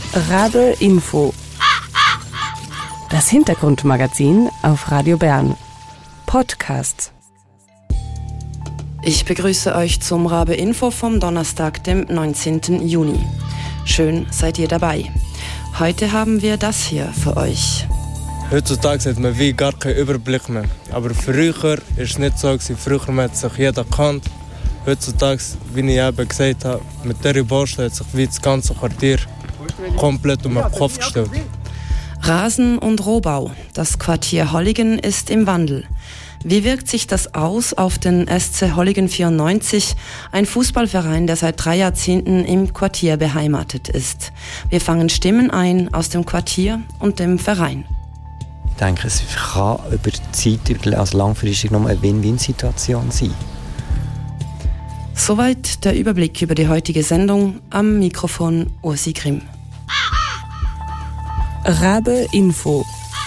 Rabe Info. Das Hintergrundmagazin auf Radio Bern. Podcast. Ich begrüße euch zum Rabe Info vom Donnerstag, dem 19. Juni. Schön seid ihr dabei. Heute haben wir das hier für euch. Heutzutage hat man wie gar keinen Überblick mehr. Aber früher war es nicht so. Früher hat sich jeder gekannt. Heutzutage, wie ich eben gesagt habe, mit dieser Baustelle hat sich wie das ganze Quartier komplett um den Kopf gestellt. Rasen- und Rohbau. Das Quartier Holligen ist im Wandel. Wie wirkt sich das aus auf den SC Holligen 94, ein Fußballverein, der seit 3 Jahrzehnten im Quartier beheimatet ist? Wir fangen Stimmen ein aus dem Quartier und dem Verein. Ich denke, es kann über die Zeit, also langfristig, noch eine Win-Win-Situation sein. Soweit der Überblick über die heutige Sendung. Am Mikrofon Ursi Grimm. Rabe Info.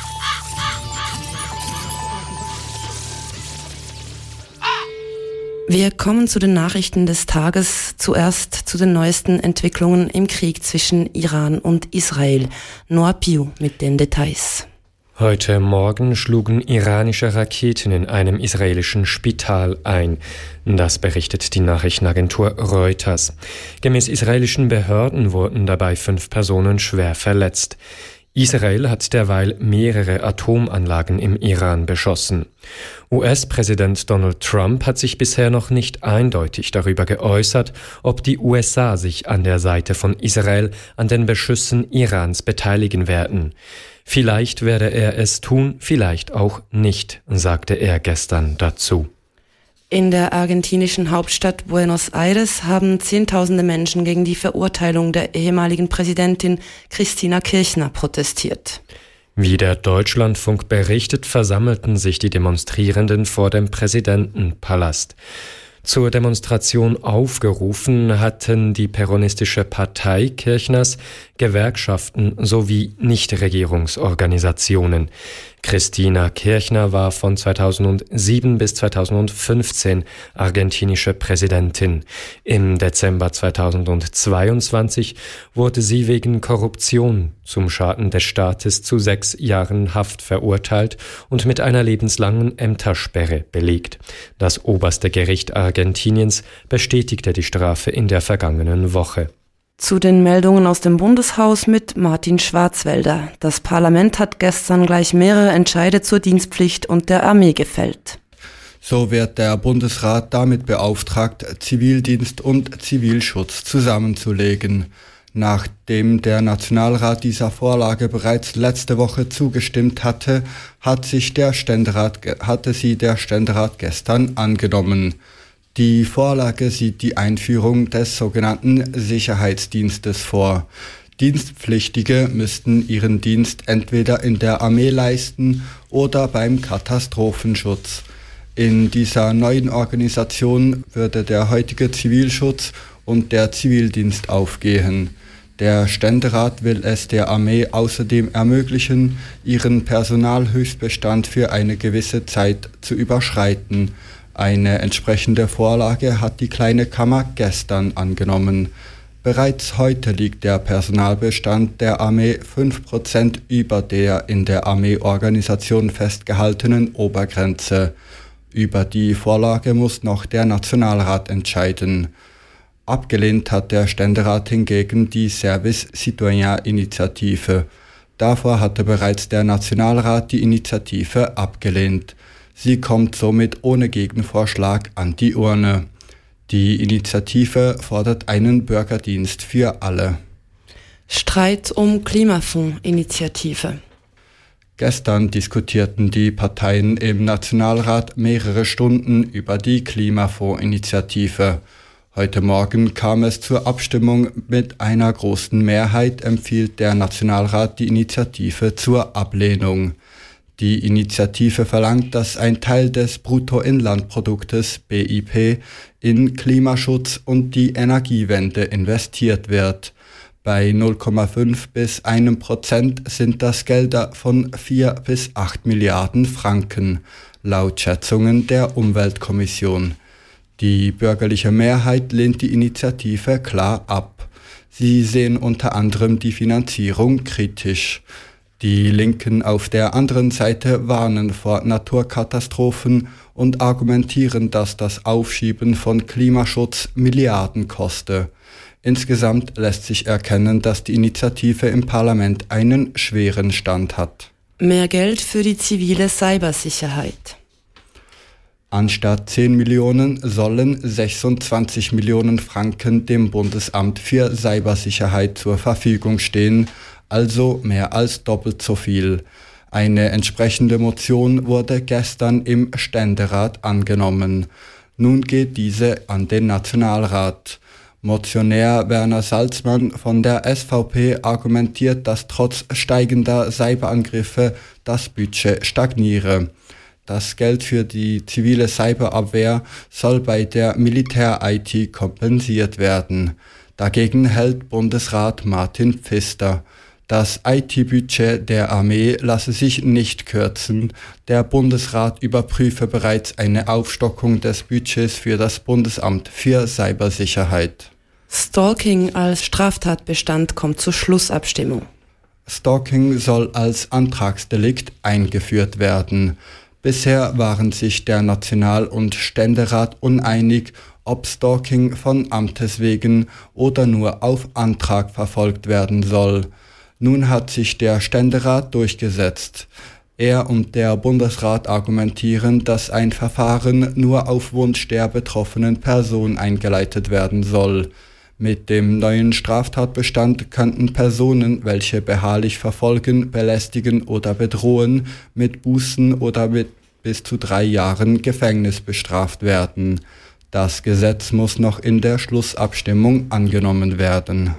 Wir kommen zu den Nachrichten des Tages. Zuerst zu den neuesten Entwicklungen im Krieg zwischen Iran und Israel. Noah Piu mit den Details. Heute Morgen schlugen iranische Raketen in einem israelischen Spital ein. Das berichtet die Nachrichtenagentur Reuters. Gemäß israelischen Behörden wurden dabei 5 Personen schwer verletzt. Israel hat derweil mehrere Atomanlagen im Iran beschossen. US-Präsident Donald Trump hat sich bisher noch nicht eindeutig darüber geäußert, ob die USA sich an der Seite von Israel an den Beschüssen Irans beteiligen werden. Vielleicht werde er es tun, vielleicht auch nicht, sagte er gestern dazu. In der argentinischen Hauptstadt Buenos Aires haben Zehntausende Menschen gegen die Verurteilung der ehemaligen Präsidentin Cristina Kirchner protestiert. Wie der Deutschlandfunk berichtet, versammelten sich die Demonstrierenden vor dem Präsidentenpalast. Zur Demonstration aufgerufen hatten die peronistische Partei Kirchners, Gewerkschaften sowie Nichtregierungsorganisationen. Cristina Kirchner war von 2007 bis 2015 argentinische Präsidentin. Im Dezember 2022 wurde sie wegen Korruption zum Schaden des Staates zu 6 Jahren Haft verurteilt und mit einer lebenslangen Ämtersperre belegt. Das oberste Gericht Argentiniens bestätigte die Strafe in der vergangenen Woche. Zu den Meldungen aus dem Bundeshaus mit Martin Schwarzwälder. Das Parlament hat gestern gleich mehrere Entscheide zur Dienstpflicht und der Armee gefällt. So wird der Bundesrat damit beauftragt, Zivildienst und Zivilschutz zusammenzulegen. Nachdem der Nationalrat dieser Vorlage bereits letzte Woche zugestimmt hatte, hatte sie der Ständerat gestern angenommen. Die Vorlage sieht die Einführung des sogenannten Sicherheitsdienstes vor. Dienstpflichtige müssten ihren Dienst entweder in der Armee leisten oder beim Katastrophenschutz. In dieser neuen Organisation würde der heutige Zivilschutz und der Zivildienst aufgehen. Der Ständerat will es der Armee außerdem ermöglichen, ihren Personalhöchstbestand für eine gewisse Zeit zu überschreiten. Eine entsprechende Vorlage hat die Kleine Kammer gestern angenommen. Bereits heute liegt der Personalbestand der Armee 5% über der in der Armeeorganisation festgehaltenen Obergrenze. Über die Vorlage muss noch der Nationalrat entscheiden. Abgelehnt hat der Ständerat hingegen die Service Citoyen-Initiative. Davor hatte bereits der Nationalrat die Initiative abgelehnt. Sie kommt somit ohne Gegenvorschlag an die Urne. Die Initiative fordert einen Bürgerdienst für alle. Streit um Klimafonds-Initiative. Gestern diskutierten die Parteien im Nationalrat mehrere Stunden über die Klimafonds-Initiative. Heute Morgen kam es zur Abstimmung. Mit einer großen Mehrheit empfiehlt der Nationalrat die Initiative zur Ablehnung. Die Initiative verlangt, dass ein Teil des Bruttoinlandproduktes BIP in Klimaschutz und die Energiewende investiert wird. Bei 0,5 bis 1% sind das Gelder von 4 bis 8 Milliarden Franken, laut Schätzungen der Umweltkommission. Die bürgerliche Mehrheit lehnt die Initiative klar ab. Sie sehen unter anderem die Finanzierung kritisch. Die Linken auf der anderen Seite warnen vor Naturkatastrophen und argumentieren, dass das Aufschieben von Klimaschutz Milliarden koste. Insgesamt lässt sich erkennen, dass die Initiative im Parlament einen schweren Stand hat. Mehr Geld für die zivile Cybersicherheit. Anstatt 10 Millionen sollen 26 Millionen Franken dem Bundesamt für Cybersicherheit zur Verfügung stehen, also mehr als doppelt so viel. Eine entsprechende Motion wurde gestern im Ständerat angenommen. Nun geht diese an den Nationalrat. Motionär Werner Salzmann von der SVP argumentiert, dass trotz steigender Cyberangriffe das Budget stagniere. Das Geld für die zivile Cyberabwehr soll bei der Militär-IT kompensiert werden. Dagegen hält Bundesrat Martin Pfister. Das IT-Budget der Armee lasse sich nicht kürzen. Der Bundesrat überprüfe bereits eine Aufstockung des Budgets für das Bundesamt für Cybersicherheit. Stalking als Straftatbestand kommt zur Schlussabstimmung. Stalking soll als Antragsdelikt eingeführt werden. Bisher waren sich der National- und Ständerat uneinig, ob Stalking von Amtes wegen oder nur auf Antrag verfolgt werden soll. Nun hat sich der Ständerat durchgesetzt. Er und der Bundesrat argumentieren, dass ein Verfahren nur auf Wunsch der betroffenen Person eingeleitet werden soll. Mit dem neuen Straftatbestand könnten Personen, welche beharrlich verfolgen, belästigen oder bedrohen, mit Bußen oder mit bis zu 3 Jahren Gefängnis bestraft werden. Das Gesetz muss noch in der Schlussabstimmung angenommen werden.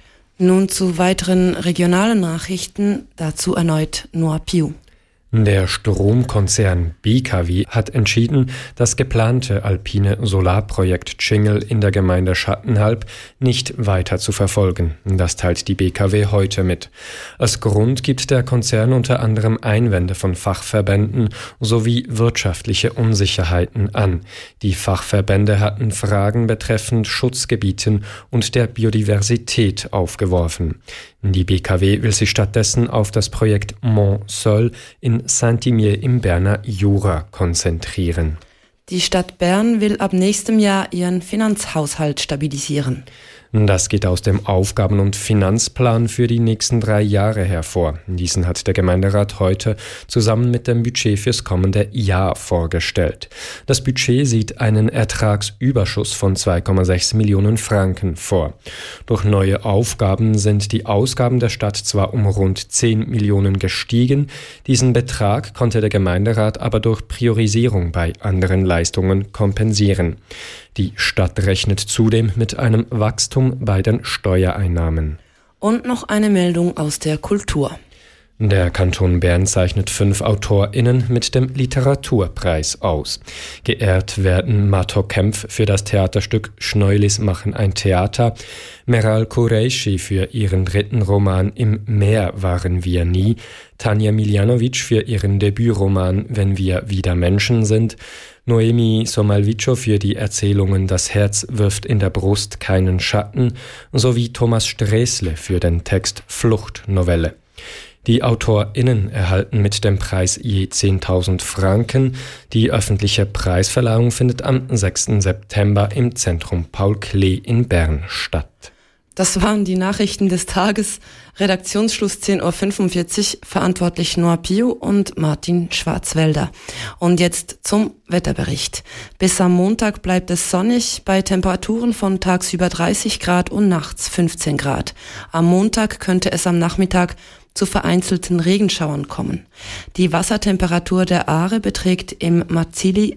Nun zu weiteren regionalen Nachrichten, dazu erneut Noah Piu. Der Stromkonzern BKW hat entschieden, das geplante alpine Solarprojekt Tschingel in der Gemeinde Schattenhalb nicht weiter zu verfolgen. Das teilt die BKW heute mit. Als Grund gibt der Konzern unter anderem Einwände von Fachverbänden sowie wirtschaftliche Unsicherheiten an. Die Fachverbände hatten Fragen betreffend Schutzgebieten und der Biodiversität aufgeworfen. Die BKW will sich stattdessen auf das Projekt Mont-Seul in Saint-Imier im Berner Jura konzentrieren. Die Stadt Bern will ab nächstem Jahr ihren Finanzhaushalt stabilisieren. Das geht aus dem Aufgaben- und Finanzplan für die nächsten 3 Jahre hervor. Diesen hat der Gemeinderat heute zusammen mit dem Budget fürs kommende Jahr vorgestellt. Das Budget sieht einen Ertragsüberschuss von 2,6 Millionen Franken vor. Durch neue Aufgaben sind die Ausgaben der Stadt zwar um rund 10 Millionen gestiegen, diesen Betrag konnte der Gemeinderat aber durch Priorisierung bei anderen Leistungen kompensieren. Die Stadt rechnet zudem mit einem Wachstum bei den Steuereinnahmen. Und noch eine Meldung aus der Kultur. Der Kanton Bern zeichnet 5 AutorInnen mit dem Literaturpreis aus. Geehrt werden Mato Kempf für das Theaterstück Schneulis machen ein Theater, Meral Kureishi für ihren 3. Roman Im Meer waren wir nie, Tanja Miljanovic für ihren Debütroman Wenn wir wieder Menschen sind, Noemi Somalvico für die Erzählungen Das Herz wirft in der Brust keinen Schatten sowie Thomas Sträßle für den Text Fluchtnovelle. Die AutorInnen erhalten mit dem Preis je 10.000 Franken. Die öffentliche Preisverleihung findet am 6. September im Zentrum Paul Klee in Bern statt. Das waren die Nachrichten des Tages. Redaktionsschluss 10.45 Uhr, verantwortlich Noah Piu und Martin Schwarzwälder. Und jetzt zum Wetterbericht. Bis am Montag bleibt es sonnig bei Temperaturen von tagsüber 30 Grad und nachts 15 Grad. Am Montag könnte es am Nachmittag zu vereinzelten Regenschauern kommen. Die Wassertemperatur der Aare beträgt im Marzili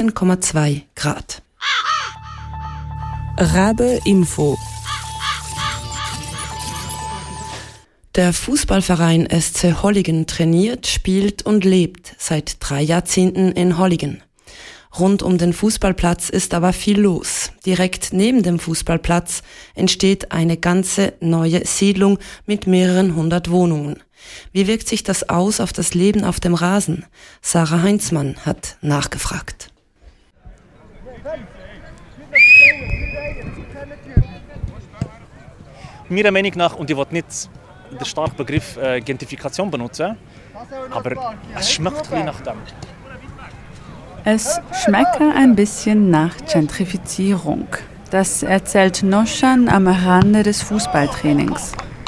17,2 Grad. Rabe Info. Der Fußballverein SC Holligen trainiert, spielt und lebt seit 3 Jahrzehnten in Holligen. Rund um den Fußballplatz ist aber viel los. Direkt neben dem Fußballplatz entsteht eine ganze neue Siedlung mit mehreren 100 Wohnungen. Wie wirkt sich das aus auf das Leben auf dem Rasen? Sarah Heinzmann hat nachgefragt. meiner Meinung nach, und ich will nicht den starken Begriff Gentrifikation benutzen, aber es schmeckt ein nach dem. Es schmecke ein bisschen nach Gentrifizierung. Das erzählt Noshan am Rande des Fußballtrainings.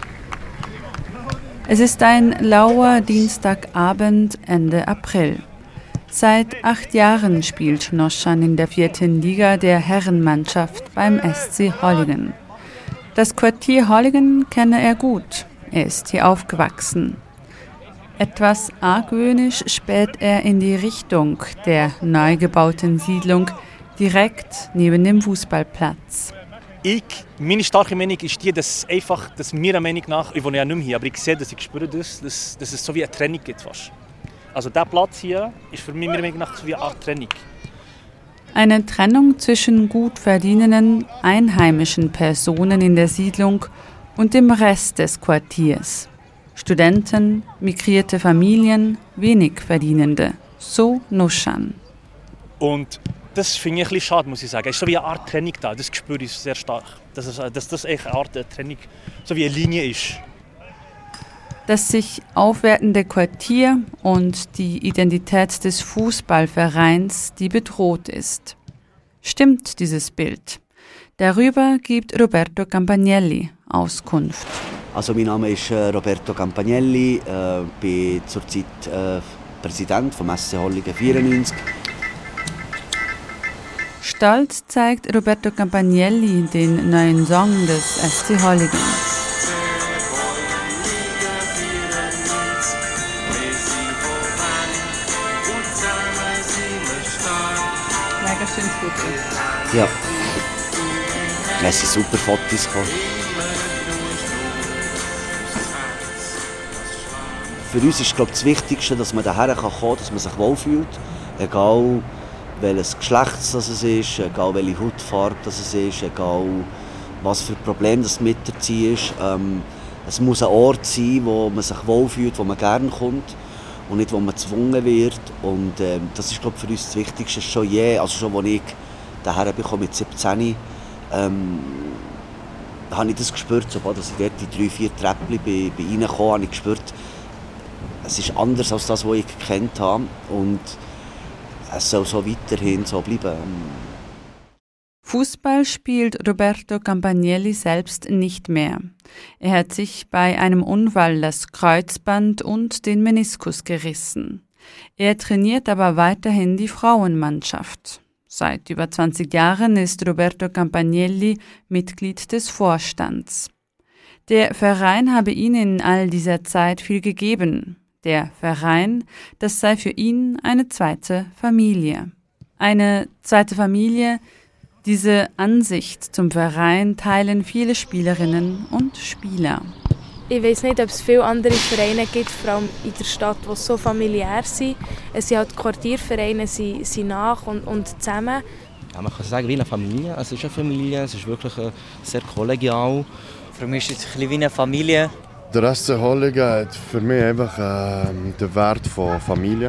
Es ist ein lauer Dienstagabend Ende April. Seit 8 Jahren spielt Noshan in der 4. Liga der Herrenmannschaft beim SC Holligen. Das Quartier Holligen kenne er gut. Er ist hier aufgewachsen. Etwas argwöhnisch späht er in die Richtung der neu gebauten Siedlung direkt neben dem Fußballplatz. Meine starke Meinung ist die, dass meiner Meinung nach, ich wohne ja nicht mehr hier, aber ich sehe, dass ich spüre, dass es so wie eine Trennung gibt fast. Also dieser Platz hier ist für mich meiner Meinung nach so wie eine Art Trennung. Eine Trennung zwischen gut verdienenden, einheimischen Personen in der Siedlung und dem Rest des Quartiers. Studenten, migrierte Familien, wenig Verdienende. So Noshan. Und das finde ich ein bisschen schade, muss ich sagen. Es ist so wie eine Art Trennung da, das spüre ich sehr stark. Dass das echt eine Art Trennung, so wie eine Linie ist. Das sich aufwertende Quartier und die Identität des Fußballvereins, die bedroht ist. Stimmt dieses Bild? Darüber gibt Roberto Campagnelli Auskunft. Also mein Name ist Roberto Campagnelli, bin zurzeit Präsident vom SC Holligen 94. Stolz zeigt Roberto Campagnelli den neuen Song des SC Holligen. Mega schönes Foto. Ja. Es sind super Fotos gekommen. Für uns ist das Wichtigste, dass man daher kommen kann, dass man sich wohlfühlt. Egal welches Geschlecht es ist, egal welche Hautfarbe es ist, egal was für Probleme das mit dazu ist. Es muss ein Ort sein, wo man sich wohlfühlt, wo man gerne kommt und nicht, wo man gezwungen wird. Und das ist für uns das Wichtigste. Schon als ich daher bekomme mit 17, habe ich das gespürt, sobald ich dort die 3-4 Treppchen bin reingekommen, habe ich gespürt, es ist anders als das, was ich gekannt habe. Und es soll so weiterhin so bleiben. Fußball spielt Roberto Campagnelli selbst nicht mehr. Er hat sich bei einem Unfall das Kreuzband und den Meniskus gerissen. Er trainiert aber weiterhin die Frauenmannschaft. Seit über 20 Jahren ist Roberto Campagnelli Mitglied des Vorstands. Der Verein habe ihm in all dieser Zeit viel gegeben. Der Verein, das sei für ihn eine zweite Familie. Eine zweite Familie, diese Ansicht zum Verein teilen viele Spielerinnen und Spieler. Ich weiss nicht, ob es viele andere Vereine gibt, vor allem in der Stadt, die so familiär sind. Es sind halt Quartiervereine, sind nach und zusammen. Ja, man kann sagen, wie eine Familie. Es ist eine Familie, es ist wirklich sehr kollegial. Für mich ist es ein bisschen wie eine Familie. Der SC Holligen hat für mich einfach den Wert von Familie.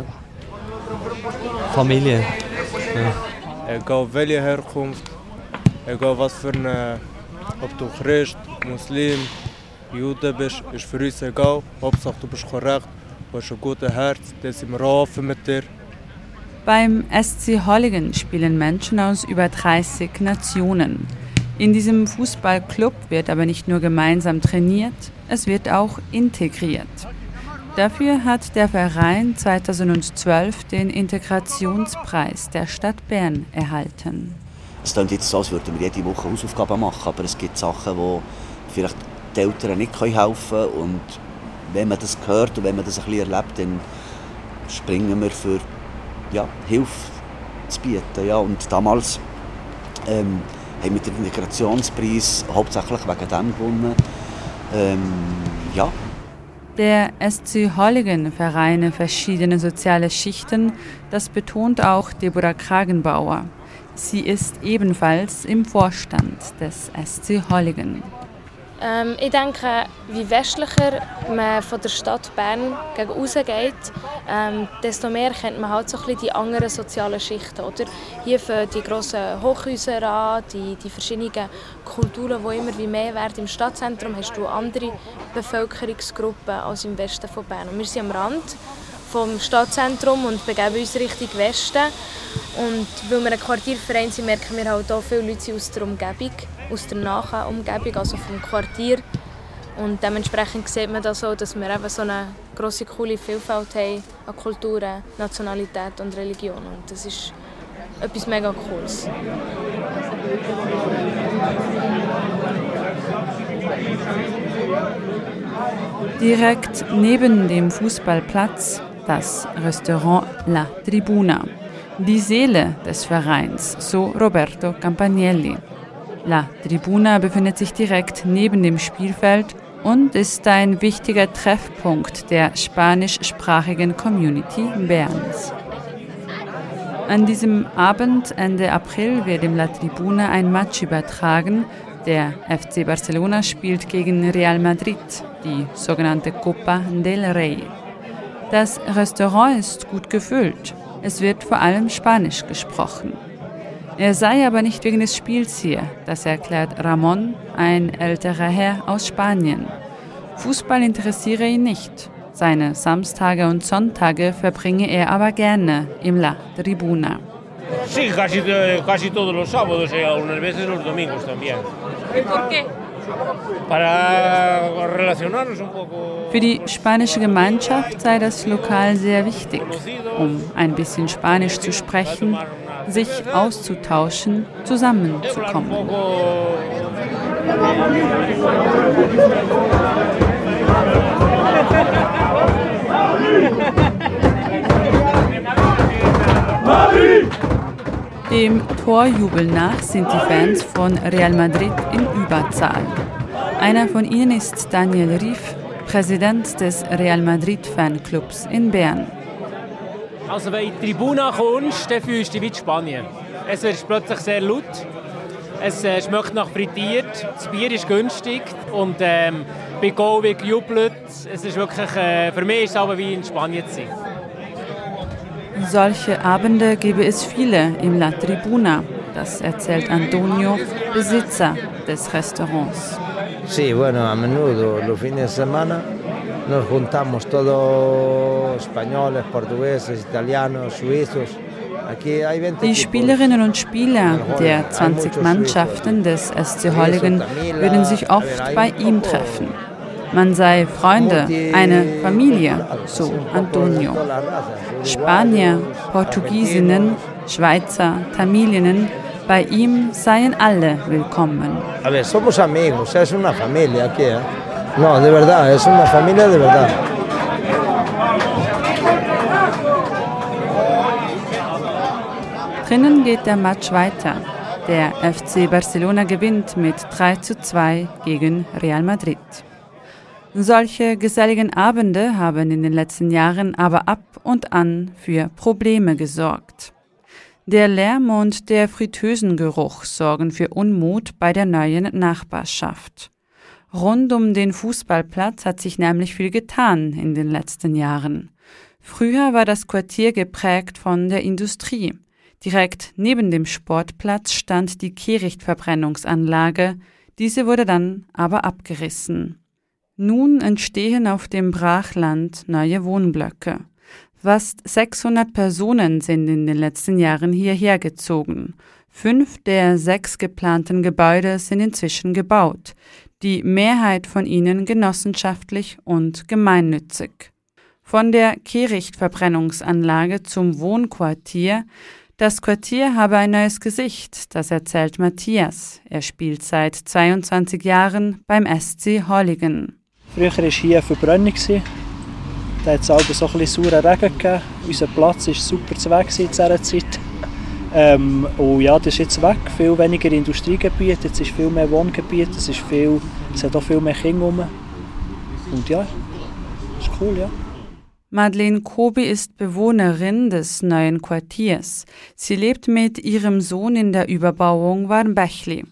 Familie. Ja. Egal welche Herkunft, egal was für eine, ob du Christ, Muslim, Jude bist, ist für uns egal. Hauptsache du bist korrekt, du hast ein gutes Herz, dann sind wir offen mit dir. Beim SC Holligen spielen Menschen aus über 30 Nationen. In diesem Fußballclub wird aber nicht nur gemeinsam trainiert, es wird auch integriert. Dafür hat der Verein 2012 den Integrationspreis der Stadt Bern erhalten. Es klingt jetzt so, als würden wir jede Woche Hausaufgaben machen, aber es gibt Sachen, die vielleicht die Eltern nicht helfen können. Und wenn man das hört und wenn man das ein bisschen erlebt, dann springen wir für Hilfe zu bieten. Ja. Und damals haben wir den Integrationspreis hauptsächlich wegen dem gewonnen. Der SC Holligen vereine verschiedene soziale Schichten, das betont auch Deborah Kragenbauer. Sie ist ebenfalls im Vorstand des SC Holligen. Ich denke, wie westlicher man von der Stadt Bern gegen raus geht, desto mehr kennt man halt so ein bisschen die anderen sozialen Schichten. Oder? Hier für die grossen Hochhäuser an, die verschiedenen Kulturen, die immer wie mehr werden. Im Stadtzentrum hast du andere Bevölkerungsgruppen als im Westen von Bern. Und wir sind am Rand vom Stadtzentrum und begeben uns Richtung Westen. Und weil wir ein Quartierverein sind, merken wir halt auch viele Leute aus der Umgebung, aus der nahen Umgebung, also vom Quartier. Und dementsprechend sieht man das auch, dass wir eben so eine grosse, coole Vielfalt haben an Kulturen, Nationalität und Religion. Und das ist etwas mega Cooles. Direkt neben dem Fußballplatz das Restaurant La Tribuna. Die Seele des Vereins, so Roberto Campagnelli. La Tribuna befindet sich direkt neben dem Spielfeld und ist ein wichtiger Treffpunkt der spanischsprachigen Community Berns. An diesem Abend, Ende April, wird im La Tribuna ein Match übertragen. Der FC Barcelona spielt gegen Real Madrid, die sogenannte Copa del Rey. Das Restaurant ist gut gefüllt. Es wird vor allem Spanisch gesprochen. Er sei aber nicht wegen des Spiels hier, das erklärt Ramon, ein älterer Herr aus Spanien. Fußball interessiere ihn nicht. Seine Samstage und Sonntage verbringe er aber gerne im La Tribuna. Sí, casi todos los sábados y algunas veces los domingos también. ¿Por qué? Para relacionarnos un poco. Für die spanische Gemeinschaft sei das Lokal sehr wichtig, um ein bisschen Spanisch zu sprechen, sich auszutauschen, zusammenzukommen. Dem Torjubel nach sind die Fans von Real Madrid in Überzahl. Einer von ihnen ist Daniel Rief, Präsident des Real Madrid Fanclubs in Bern. Also wenn du in die Tribuna kommst, dann fühlst du dich wie in Spanien. Es ist plötzlich sehr laut, es schmeckt nach frittiert, das Bier ist günstig und bei Goal wird gejubelt. Es ist wirklich, für mich ist es aber wie in Spanien zu sein. Solche Abende gebe es viele im La Tribuna, das erzählt Antonio, Besitzer des Restaurants. Sí, bueno, a menudo, los fines de semana, nos juntamos todos españoles, portugueses, italianos, suizos. Die Spielerinnen und Spieler der 20 Mannschaften des SC Holligen würden sich oft bei ihm treffen. Man sei Freunde, eine Familie, so Antonio. Spanier, Portugiesinnen, Schweizer, Tamilinnen, bei ihm seien alle willkommen. A ver, somos amigos, es una familia aquí, ¿eh? No, de verdad, es una familia de verdad. Drinnen geht der Match weiter. Der FC Barcelona gewinnt mit 3:2 gegen Real Madrid. Solche geselligen Abende haben in den letzten Jahren aber ab und an für Probleme gesorgt. Der Lärm und der Fritteusengeruch sorgen für Unmut bei der neuen Nachbarschaft. Rund um den Fußballplatz hat sich nämlich viel getan in den letzten Jahren. Früher war das Quartier geprägt von der Industrie. Direkt neben dem Sportplatz stand die Kehrichtverbrennungsanlage, diese wurde dann aber abgerissen. Nun entstehen auf dem Brachland neue Wohnblöcke. Fast 600 Personen sind in den letzten Jahren hierher gezogen. 5 der 6 geplanten Gebäude sind inzwischen gebaut, die Mehrheit von ihnen genossenschaftlich und gemeinnützig. Von der Kehrichtverbrennungsanlage zum Wohnquartier. Das Quartier habe ein neues Gesicht, das erzählt Matthias. Er spielt seit 22 Jahren beim SC Holligen. Früher war hier eine Verbrennung. Da hat es also so ein bisschen sauren Regen gegeben. Unser Platz war super zu weg in dieser Zeit. Und ja, das ist jetzt weg. Viel weniger Industriegebiet, jetzt ist viel mehr Wohngebiet, es hat auch viel mehr Kinder rum. Und ja, das ist cool, ja. Madeleine Kobi ist Bewohnerin des neuen Quartiers. Sie lebt mit ihrem Sohn in der Überbauung Warmbächli.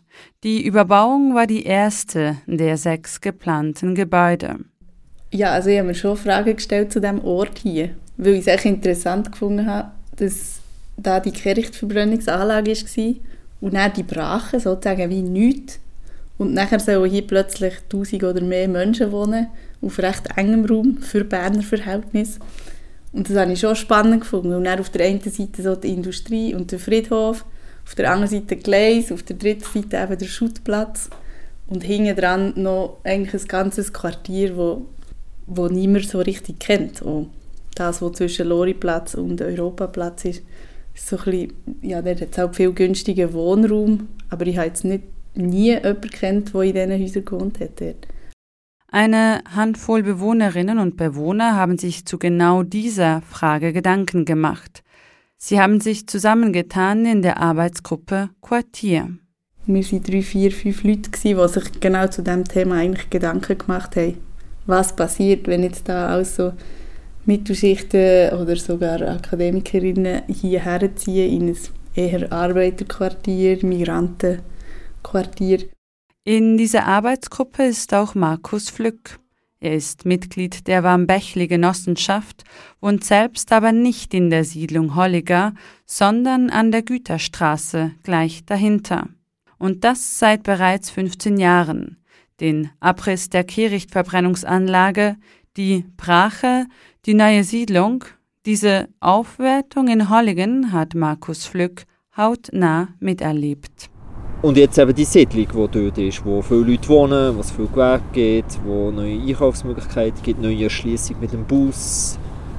Die Überbauung war die erste der 6 geplanten Gebäude. Ja, also ich habe mir schon Fragen gestellt zu diesem Ort hier, weil ich es echt interessant gefunden habe, dass da die Kehrichtverbrennungsanlage war und dann die Brache, sozusagen wie nichts. Und nachher sollen hier plötzlich 1000 oder mehr Menschen wohnen, auf recht engem Raum für Berner Verhältnisse. Und das habe ich schon spannend gefunden. Und dann auf der einen Seite so die Industrie und der Friedhof, auf der anderen Seite Gleis, auf der dritten Seite eben der Schuttplatz. Und hinten dran noch eigentlich ein ganzes Quartier, wo niemand so richtig kennt. Und das, was zwischen Loriplatz und Europaplatz ist so ein bisschen, ja, dort hat es auch viel günstigen Wohnraum. Aber ich habe jetzt nie jemanden kennt, der in diesen Häusern gewohnt hat. Dort. Eine Handvoll Bewohnerinnen und Bewohner haben sich zu genau dieser Frage Gedanken gemacht. Sie haben sich zusammengetan in der Arbeitsgruppe Quartier. Wir waren 3, 4, 5 Leute, die sich genau zu diesem Thema eigentlich Gedanken gemacht haben. Was passiert, wenn jetzt da auch so Mittelschichten oder sogar Akademikerinnen hierher ziehen in ein eher Arbeiterquartier, Migrantenquartier. In dieser Arbeitsgruppe ist auch Markus Flück. Er ist Mitglied der Warmbächli-Genossenschaft, wohnt selbst aber nicht in der Siedlung Holliger, sondern an der Güterstraße gleich dahinter. Und das seit bereits 15 Jahren. Den Abriss der Kehrichtverbrennungsanlage, die Brache, die neue Siedlung, diese Aufwertung in Holligen hat Markus Flück hautnah miterlebt. Und jetzt eben die Siedlung, die dort ist, wo viele Leute wohnen, wo es viel Gewerbe gibt, wo neue Einkaufsmöglichkeiten gibt, neue Erschliessung mit dem Bus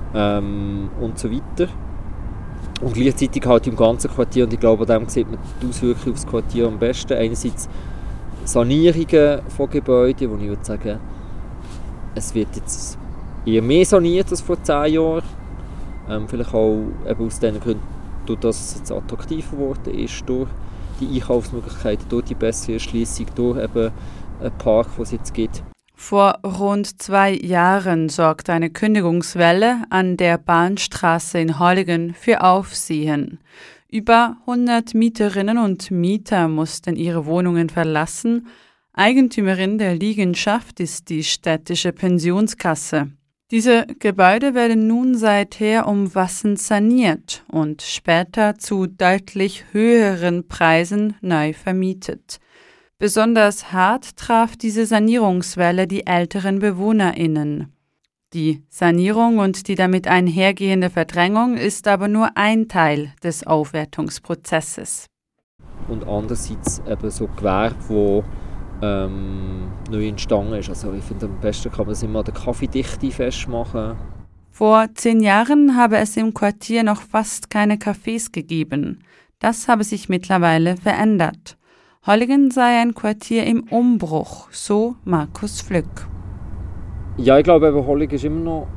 und so weiter. Und gleichzeitig halt im ganzen Quartier, und ich glaube, an dem sieht man die Auswirkungen auf das Quartier am besten. Einerseits Sanierungen von Gebäuden, wo ich würde sagen, es wird jetzt eher mehr saniert als vor 10 Jahren. Vielleicht auch eben aus diesen Gründen, dass es jetzt attraktiver geworden ist, durch die Einkaufsmöglichkeiten, durch die bessere Erschliessung, durch eben einen Park, den es jetzt gibt. Vor rund 2 Jahren sorgte eine Kündigungswelle an der Bahnstraße in Holligen für Aufsehen. Über 100 Mieterinnen und Mieter mussten ihre Wohnungen verlassen. Eigentümerin der Liegenschaft ist die städtische Pensionskasse. Diese Gebäude werden nun seither umfassend saniert und später zu deutlich höheren Preisen neu vermietet. Besonders hart traf diese Sanierungswelle die älteren BewohnerInnen. Die Sanierung und die damit einhergehende Verdrängung ist aber nur ein Teil des Aufwertungsprozesses. Und andererseits eben so Gewerbe, wo neu entstanden ist. Also ich finde, am besten kann man es immer an der Kaffeedichte festmachen. Vor 10 Jahren habe es im Quartier noch fast keine Cafés gegeben. Das habe sich mittlerweile verändert. Holligen sei ein Quartier im Umbruch, so Markus Flück. Ja, ich glaube, eben Holligen ist immer noch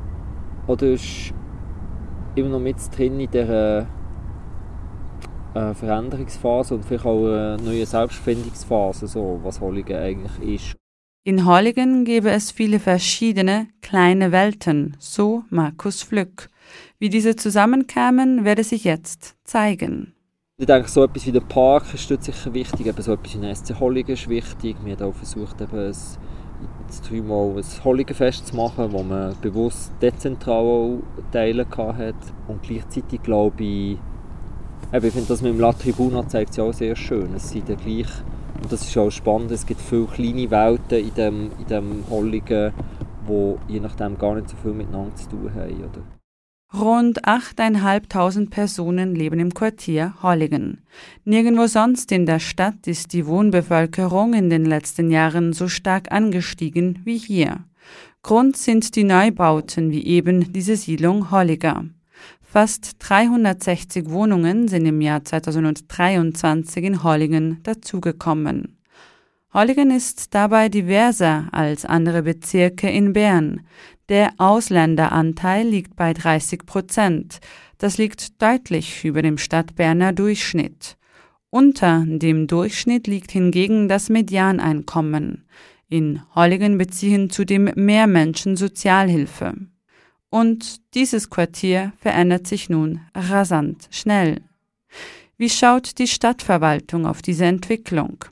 mit drin in dieser Veränderungsphase und vielleicht auch eine neue Selbstfindungsphase, so was Holligen eigentlich ist. In Holligen gäbe es viele verschiedene kleine Welten, so Markus Flück. Wie diese zusammenkamen, werde sich jetzt zeigen. Ich denke, so etwas wie der Park ist dort sicher wichtig, eben so etwas wie ein SC Holligen ist wichtig. Wir haben auch versucht, eben jetzt 3-mal ein Holligenfest zu machen, wo man bewusst dezentral auch Teile hatte. Und gleichzeitig glaube ich finde das mit dem La Tribuna zeigt es ja auch sehr schön. Es sind ja gleich, und das ist auch spannend, es gibt viele kleine Welten in dem Holligen, die je nachdem gar nicht so viel miteinander zu tun haben. Oder? Rund 8.500 Personen leben im Quartier Holligen. Nirgendwo sonst in der Stadt ist die Wohnbevölkerung in den letzten Jahren so stark angestiegen wie hier. Grund sind die Neubauten wie eben diese Siedlung Holliger. Fast 360 Wohnungen sind im Jahr 2023 in Holligen dazugekommen. Holligen ist dabei diverser als andere Bezirke in Bern. Der Ausländeranteil liegt bei 30%. Das liegt deutlich über dem Stadtberner Durchschnitt. Unter dem Durchschnitt liegt hingegen das Medianeinkommen. In Holligen beziehen zudem mehr Menschen Sozialhilfe. Und dieses Quartier verändert sich nun rasant schnell. Wie schaut die Stadtverwaltung auf diese Entwicklung?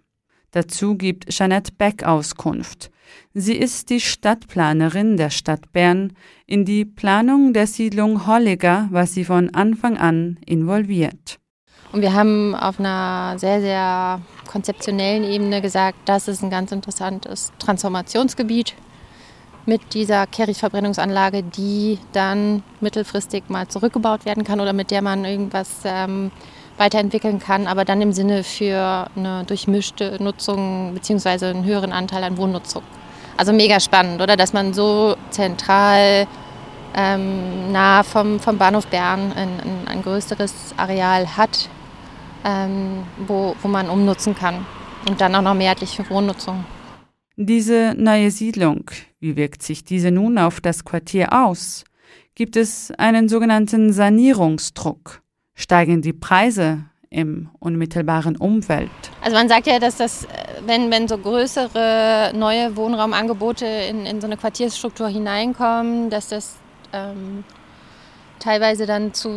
Dazu gibt Jeanette Beck Auskunft. Sie ist die Stadtplanerin der Stadt Bern. In die Planung der Siedlung Holliger war sie von Anfang an involviert. Und wir haben auf einer sehr, sehr konzeptionellen Ebene gesagt, das ist ein ganz interessantes Transformationsgebiet mit dieser Kehrichtverbrennungsanlage, die dann mittelfristig mal zurückgebaut werden kann oder mit der man irgendwas weiterentwickeln kann, aber dann im Sinne für eine durchmischte Nutzung bzw. einen höheren Anteil an Wohnnutzung. Also mega spannend, oder? Dass man so zentral nah vom Bahnhof Bern ein größeres Areal hat, wo man umnutzen kann und dann auch noch mehrheitliche Wohnnutzung. Diese neue Siedlung, wie wirkt sich diese nun auf das Quartier aus? Gibt es einen sogenannten Sanierungsdruck? Steigen die Preise im unmittelbaren Umfeld? Also man sagt ja, dass das, wenn so größere neue Wohnraumangebote in so eine Quartiersstruktur hineinkommen, dass das teilweise dann zu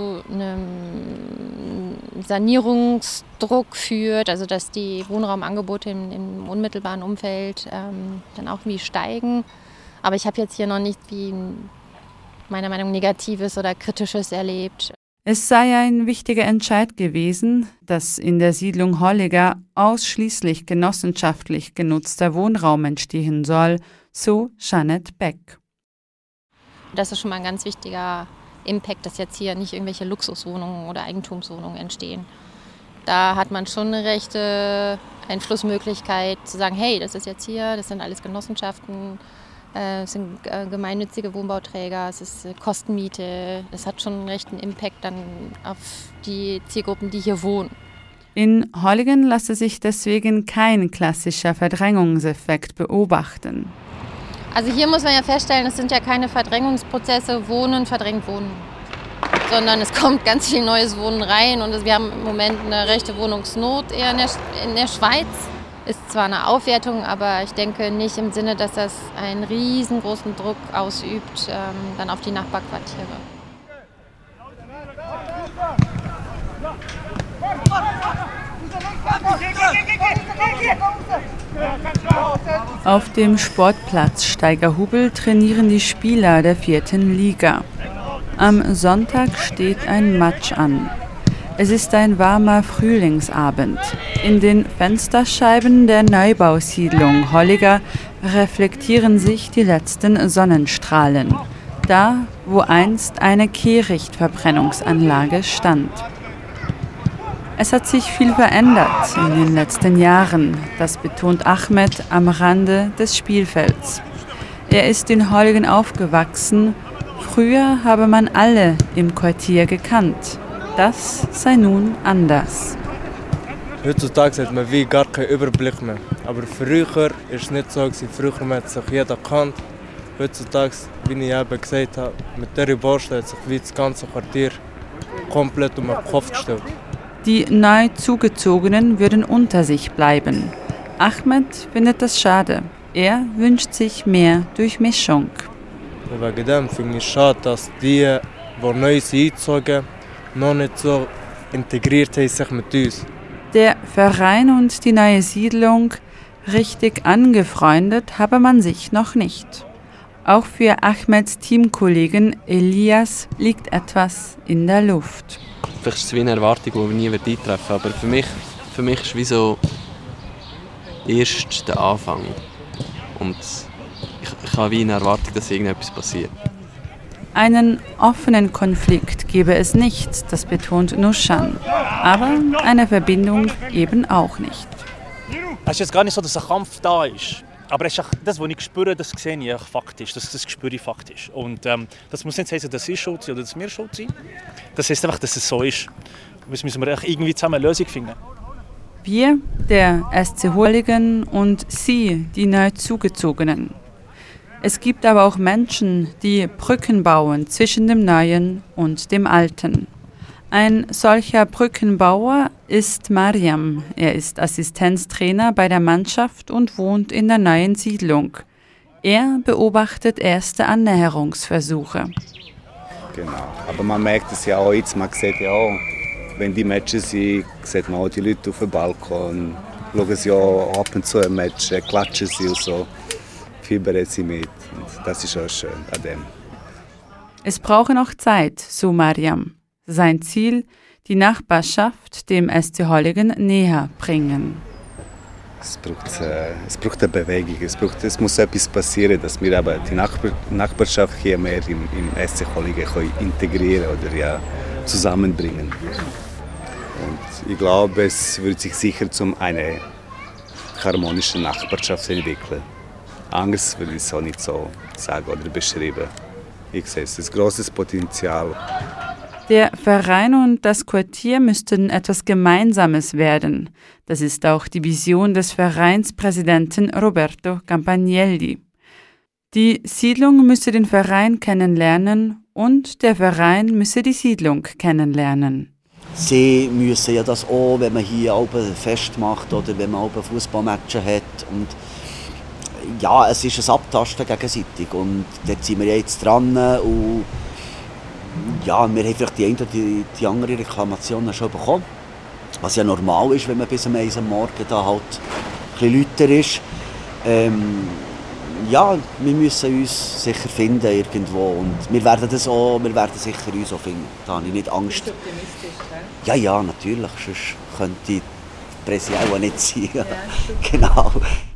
einem Sanierungsdruck führt, also dass die Wohnraumangebote im unmittelbaren Umfeld dann auch wie steigen. Aber ich habe jetzt hier noch nicht wie meiner Meinung nach Negatives oder Kritisches erlebt. Es sei ein wichtiger Entscheid gewesen, dass in der Siedlung Holliger ausschließlich genossenschaftlich genutzter Wohnraum entstehen soll, so Jeanette Beck. Das ist schon mal ein ganz wichtiger Impact, dass jetzt hier nicht irgendwelche Luxuswohnungen oder Eigentumswohnungen entstehen. Da hat man schon eine rechte Einflussmöglichkeit zu sagen, hey, das ist jetzt hier, das sind alles Genossenschaften, es sind gemeinnützige Wohnbauträger, es ist Kostenmiete. Das hat schon einen rechten Impact dann auf die Zielgruppen, die hier wohnen. In Holligen lasse sich deswegen kein klassischer Verdrängungseffekt beobachten. Also hier muss man ja feststellen, es sind ja keine Verdrängungsprozesse, Wohnen verdrängt Wohnen, sondern es kommt ganz viel neues Wohnen rein und wir haben im Moment eine rechte Wohnungsnot eher in der Schweiz. Ist zwar eine Aufwertung, aber ich denke nicht im Sinne, dass das einen riesengroßen Druck ausübt dann auf die Nachbarquartiere. Auf dem Sportplatz Steigerhubel trainieren die Spieler der 4. Liga. Am Sonntag steht ein Match an. Es ist ein warmer Frühlingsabend. In den Fensterscheiben der Neubausiedlung Holliger reflektieren sich die letzten Sonnenstrahlen. Da, wo einst eine Kehrichtverbrennungsanlage stand. Es hat sich viel verändert in den letzten Jahren, das betont Ahmed am Rande des Spielfelds. Er ist in Holligen aufgewachsen. Früher habe man alle im Quartier gekannt. Das sei nun anders. Heutzutage hat man wie gar keinen Überblick mehr. Aber früher war es nicht so. Früher hat sich jeder gekannt. Heutzutage, wie ich eben gesagt habe, mit dieser Baustelle hat sich wie das ganze Quartier komplett um den Kopf gestellt. Die neu Zugezogenen würden unter sich bleiben. Ahmed findet das schade. Er wünscht sich mehr Durchmischung. Und wegen dem finde ich es schade, dass die neu eingezogen noch nicht so integriert haben sich mit uns. Der Verein und die neue Siedlung richtig angefreundet habe man sich noch nicht. Auch für Ahmeds Teamkollegen Elias liegt etwas in der Luft. Vielleicht ist es wie eine Erwartung, die wir nie eintreffen werden. Aber für mich ist es wie so erst der Anfang. Und ich habe wie eine Erwartung, dass irgendetwas passiert. Einen offenen Konflikt gebe es nicht, das betont Nushan. Aber eine Verbindung eben auch nicht. Es ist jetzt gar nicht so, dass ein Kampf da ist. Aber es ist das, was ich spüre, das sehe ich faktisch. Das spüre ich faktisch. Und das muss nicht heißen, dass ich schuld bin oder dass wir schuld sind. Das heißt einfach, dass es so ist. Das müssen wir irgendwie zusammen eine Lösung finden. Wir, der SC Holligen, und Sie, die neu Zugezogenen. Es gibt aber auch Menschen, die Brücken bauen zwischen dem Neuen und dem Alten. Ein solcher Brückenbauer ist Mariam. Er ist Assistenztrainer bei der Mannschaft und wohnt in der neuen Siedlung. Er beobachtet erste Annäherungsversuche. Genau, aber man merkt es ja auch jetzt, man sieht ja auch, wenn die Matches sind, sieht man auch die Leute auf dem Balkon, schauen sie auch ab und zu ein Match, klatschen sie und so, fiebern sie mit. Und das ist auch schön an dem. Es brauche noch Zeit, so Mariam. Sein Ziel, die Nachbarschaft dem SC Holligen näher bringen. Es braucht eine Bewegung, es muss etwas passieren, dass wir eben die Nachbarschaft hier mehr im SC Holligen integrieren oder zusammenbringen. Und ich glaube, es wird sich sicher zu einer harmonischen Nachbarschaft entwickeln. Anders will ich es auch nicht so sagen oder beschreiben. Ich sehe es als grosses Potenzial. Der Verein und das Quartier müssten etwas Gemeinsames werden. Das ist auch die Vision des Vereinspräsidenten Roberto Campagnelli. Die Siedlung müsse den Verein kennenlernen und der Verein müsse die Siedlung kennenlernen. Sie müssen ja das auch, wenn man hier ein Fest macht oder wenn man ein Fußballmatch hat. Und ja, es ist ein Abtasten gegenseitig und dort sind wir jetzt dran. Und ja, wir haben vielleicht die eine oder die andere Reklamation schon bekommen. Was ja normal ist, wenn man bis um 1 Uhr am Morgen da halt ein bisschen lauter ist. Ja, wir müssen uns sicher finden irgendwo und wir werden sicher uns auch finden. Da habe ich nicht Angst. Du bist optimistisch, ne? Ja, natürlich, sonst könnte die Presse auch nicht sein. Ja, genau.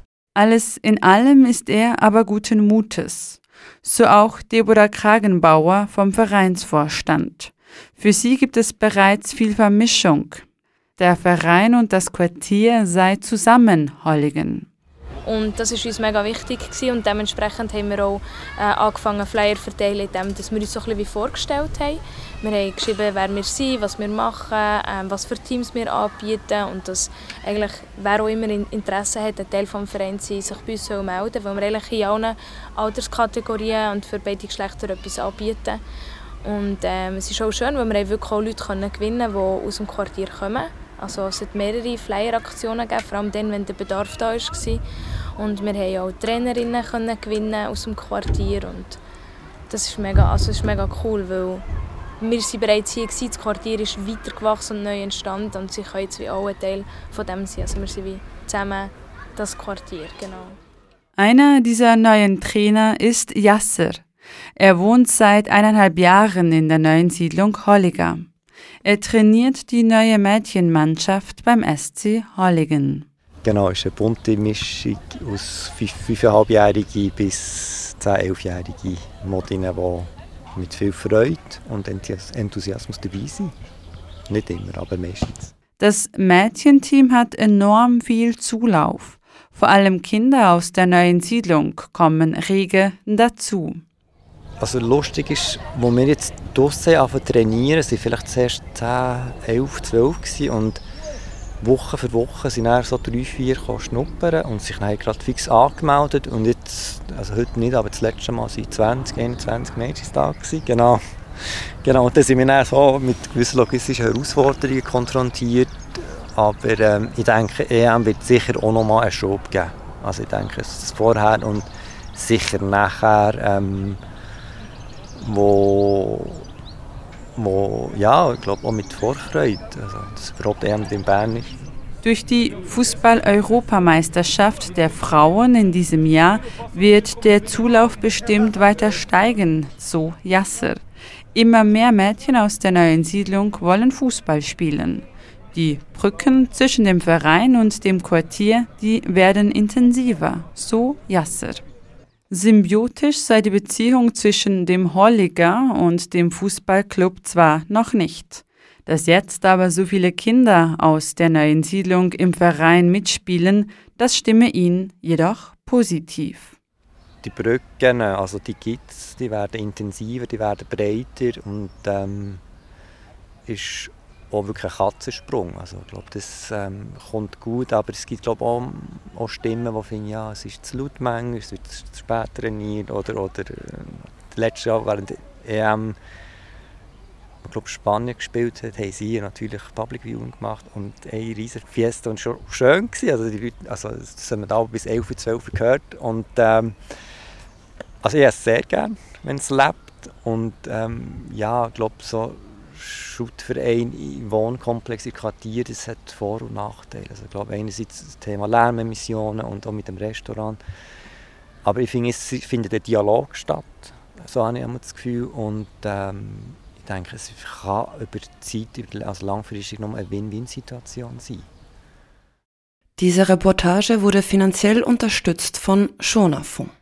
Alles in allem ist er aber guten Mutes. So auch Deborah Kragenbauer vom Vereinsvorstand. Für sie gibt es bereits viel Vermischung. Der Verein und das Quartier sei zusammen Holligen. Und das war uns mega wichtig und dementsprechend haben wir auch angefangen Flyer zu verteilen, indem wir uns so ein bisschen wie vorgestellt haben. Wir haben geschrieben, wer wir sind, was wir machen, was für Teams wir anbieten und dass eigentlich, wer auch immer Interesse hat, ein Teil des Vereins sein, sich bei uns melden, weil wir eigentlich in allen Alterskategorien und für beide Geschlechter etwas anbieten. Und es ist auch schön, weil wir wirklich auch Leute gewinnen können, die aus dem Quartier kommen. Also es hat mehrere Flyer-Aktionen gegeben, vor allem dann, wenn der Bedarf da war. Und wir haben auch Trainerinnen können gewinnen aus dem Quartier. Und das ist mega cool, weil wir waren bereits hier, das Quartier ist weitergewachsen und neu entstanden und sie können jetzt wie auch ein Teil von dem sein. Also wir sind wie zusammen das Quartier, genau. Einer dieser neuen Trainer ist Yasser. Er wohnt seit 1,5 Jahren in der neuen Siedlung Holliga. Er trainiert die neue Mädchenmannschaft beim SC Holligen. Genau, es ist eine bunte Mischung aus 5,5-jährigen bis 10-11-jährigen Modinnen, die mit viel Freude und Enthusiasmus dabei sind. Nicht immer, aber meistens. Das Mädchenteam hat enorm viel Zulauf. Vor allem Kinder aus der neuen Siedlung kommen rege dazu. Also lustig ist, wo wir jetzt draussen trainieren, waren vielleicht zuerst 10, 11, 12 gewesen, und Woche für Woche sind dann so 3, 4 schnuppern und sich dann gerade fix angemeldet. Und jetzt, also heute nicht, aber das letzte Mal waren 20, 21 Mädchen da gewesen. Genau. Und dann sind wir dann so mit gewissen logistischen Herausforderungen konfrontiert. Aber ich denke, EM wird sicher auch noch mal einen Schub geben. Also ich denke, es ist vorher und sicher nachher, wo ja, ich glaube auch mit Vorfreude, also das überhaupt in Bern ist. Durch die Fußball-Europameisterschaft der Frauen in diesem Jahr wird der Zulauf bestimmt weiter steigen, so Yasser. Immer mehr Mädchen aus der neuen Siedlung wollen Fußball spielen. Die Brücken zwischen dem Verein und dem Quartier, die werden intensiver, so Yasser. Symbiotisch sei die Beziehung zwischen dem Holliger und dem Fußballclub zwar noch nicht. Dass jetzt aber so viele Kinder aus der neuen Siedlung im Verein mitspielen, das stimme ihn jedoch positiv. Die Brücken, also die gibt's, die werden intensiver, die werden breiter und ist auch wirklich ein Katzensprung. Also ich glaube, das kommt gut, aber es gibt glaube auch Stimmen, die finden, ja, es ist zu laut manchmal, es wird zu spät trainiert oder letztes Jahr während der EM, ich glaube, Spanien gespielt hat, haben sie natürlich Public Viewing gemacht und eine riesige Fiesta und schon schön gewesen. Also die Leute, das haben wir da bis 11, 12 gehört und also ich esse es sehr gerne, wenn es lebt und ja, ich glaube, so Schuttverein im Wohnkomplex in Quartier, das hat Vor- und Nachteile. Also ich glaube einerseits das Thema Lärmemissionen und auch mit dem Restaurant. Aber ich finde, es findet ein Dialog statt, so habe ich immer das Gefühl. Und ich denke, es kann über die Zeit, also langfristig, noch eine Win-Win-Situation sein. Diese Reportage wurde finanziell unterstützt von Schonafonds.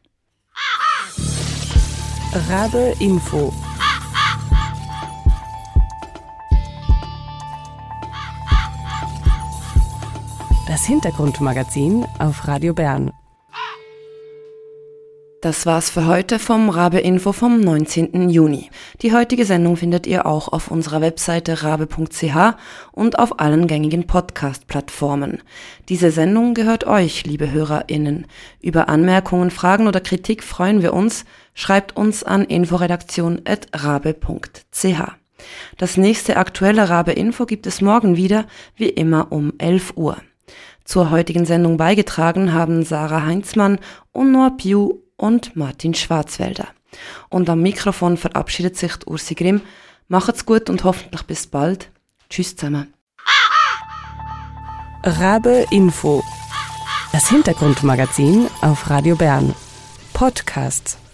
Rabe Info. Das Hintergrundmagazin auf Radio Bern. Das war's für heute vom Rabe Info vom 19. Juni. Die heutige Sendung findet ihr auch auf unserer Webseite rabe.ch und auf allen gängigen Podcast-Plattformen. Diese Sendung gehört euch, liebe HörerInnen. Über Anmerkungen, Fragen oder Kritik freuen wir uns. Schreibt uns an inforedaktion@rabe.ch. Das nächste aktuelle Rabe Info gibt es morgen wieder, wie immer um 11 Uhr. Zur heutigen Sendung beigetragen haben Sarah Heinzmann und Noah Piu und Martin Schwarzwälder. Und am Mikrofon verabschiedet sich Ursi Grimm. Macht's gut und hoffentlich bis bald. Tschüss zusammen. Rabe Info. Das Hintergrundmagazin auf Radio Bern. Podcasts.